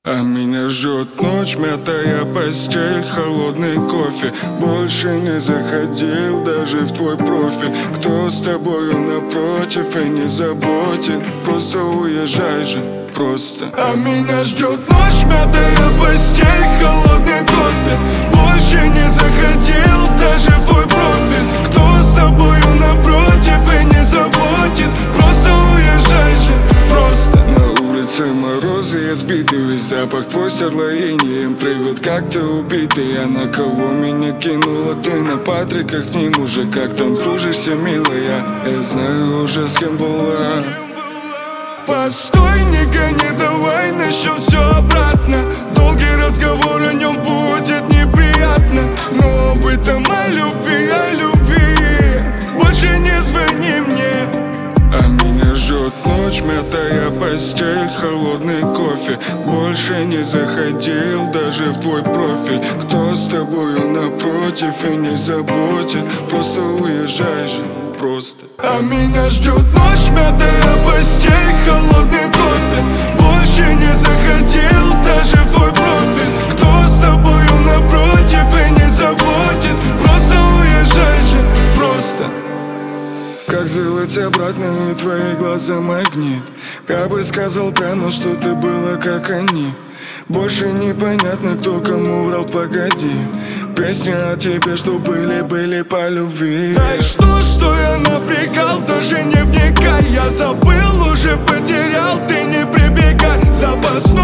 А меня ждет ночь, мятая постель, холодный кофе. Больше не заходил даже в твой профиль. Кто с тобою напротив и не заботит, просто уезжай же, просто. А меня ждет ночь, мятая постель, холодный кофе. Больше не заходил даже в твой профиль. Кто с тобою напротив и не заботит, просто уезжай же, просто. На улице морозы, я сбитый, весь запах твой стерлоением привет, как ты убитый. А на кого меня кинула ты? На Патриках с ним уже как там дружишься, милая. Я знаю уже, с кем была. Постой, не гони, давай начнем все обратно. Долгий разговор, о нем будет неприятно. Но в этом о любви больше не звони мне. А меня ждет ночь, мятая постель, холодный кофе. Больше не заходил даже в твой профиль. Кто с тобою напротив и не заботит, просто уезжай же, просто. А меня ждет ночь, мятая постель, холодный кофе. Больше не заходил даже в твой профиль. Кто с тобою напротив и не заботит, просто уезжай же, просто. Как сделать обратно, и твои глаза магнит. Я бы сказал прямо, что ты была как они. Больше непонятно, кто кому врал, погоди. Песня о тебе, что были по любви. Да и что я напрягал, даже не вникай. Я забыл, уже потерял, ты не прибегай. Запасной